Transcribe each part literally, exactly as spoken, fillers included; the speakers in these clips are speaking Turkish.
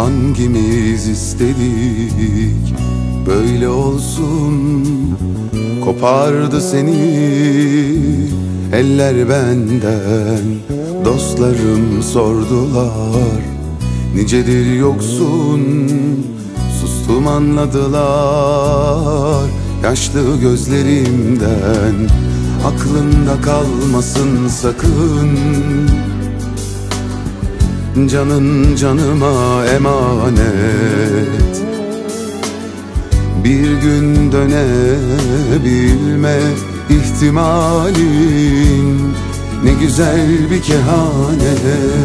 Hangimiz istedik böyle olsun? Kopardı seni eller benden. Dostlarım sordular, nicedir yoksun. Sustum anladılar yaşlı gözlerimden. Aklında kalmasın sakın, canın canıma emanet. Bir gün dönebilme ihtimalin ne güzel bir kehanet.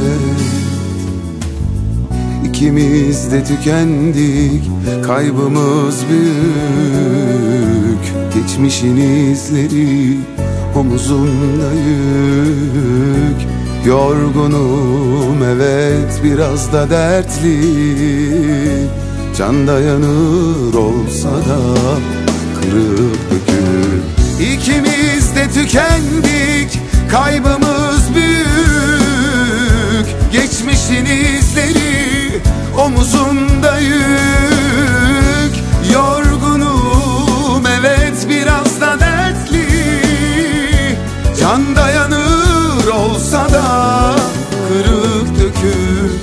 İkimiz de tükendik, kaybımız büyük. Geçmişin izleri omuzumda yük. Yorgunum evet, biraz da dertli. Can dayanır olsa da kırıp dökülür. İkimiz de tükendik, kaybımız büyük. Geçmişin izleri omuzumda yük. Yorgunum evet, biraz da dertli. Can dayanır olsa da kırık dökük.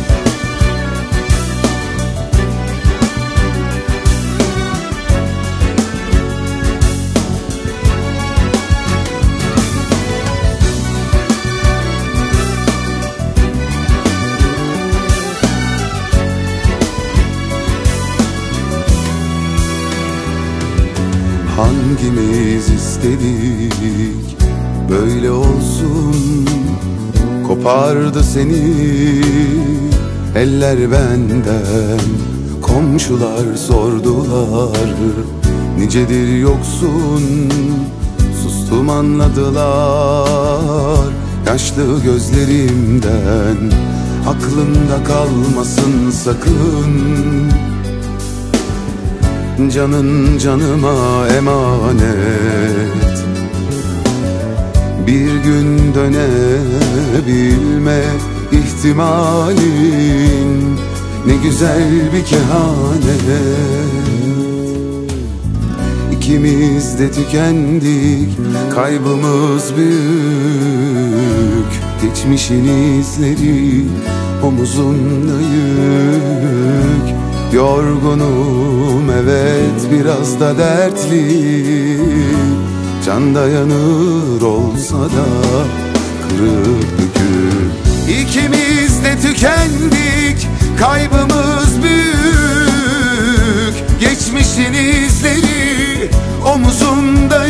Hangimiz istedik böyle olsun? Kopardı seni eller benden. Komşular sordular, nicedir yoksun. Sustum anladılar yaşlı gözlerimden. Aklında kalmasın sakın, canın canıma emanet. Bir gün dönebilme ihtimalin ne güzel bir kehanet. İkimiz de tükendik, kaybımız büyük. Geçmişin izleri omuzumda yük. Yorgunum evet, biraz da dertli. Can dayanır olsa da kırık dökük. İkimiz de tükendik, kaybımız büyük. Geçmişin izleri omuzumda